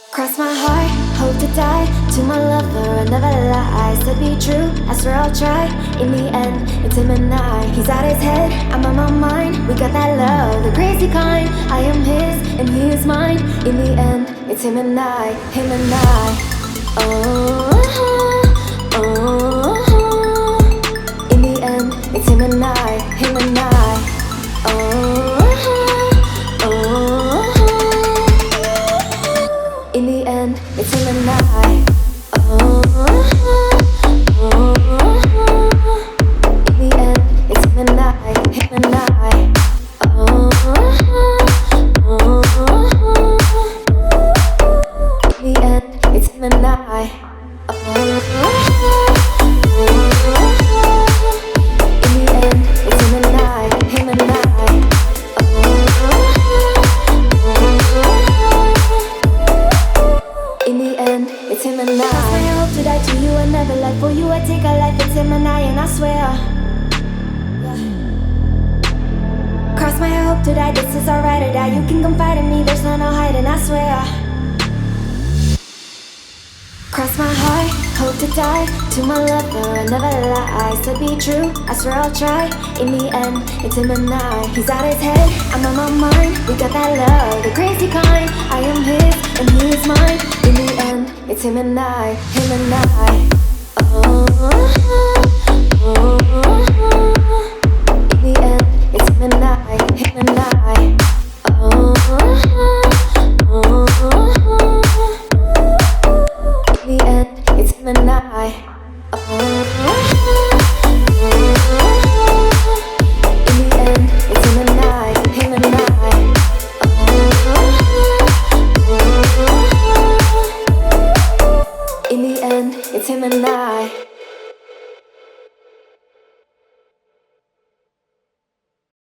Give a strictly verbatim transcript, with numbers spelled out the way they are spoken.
Cross my heart, hope to die. To my lover, I never lie. Said be true, I swear I'll try. In the end, it's him and I. He's out his head, I'm on my mind. We got that love, the crazy kind. I am his, and he is mine. In the end, it's him and I, him and I. Oh, oh, oh. In the end, it's him and I, him and I. Oh, oh, oh. In the end, it's him and I. Oh, oh, oh. In the end, it's him and I, him and I. Oh, oh, oh. In the end, it's him and I. Oh, oh, oh. In the end, it's him and I, him and I. In the end, it's him and I. I swear I hope to die to you and never lie. For you I take a life, it's him and I, and I swear. Cross my heart, hope to die, this is alright or die. You can confide in me, there's no no hiding, I swear. Cross my heart, hope to die. To my lover, I never lie. Said be true, I swear I'll try. In the end, it's him and I. He's out his head, I'm on my mind. We got that love, the crazy kind. I am his, and he is mine. In the end, it's him and I, him and I. Oh, oh, oh. In the end, it's him and I, him and I. Oh, oh, oh. In the end, it's him and I. Oh, in the end, it's him and I, him and I. Oh, in the end, it's him and I.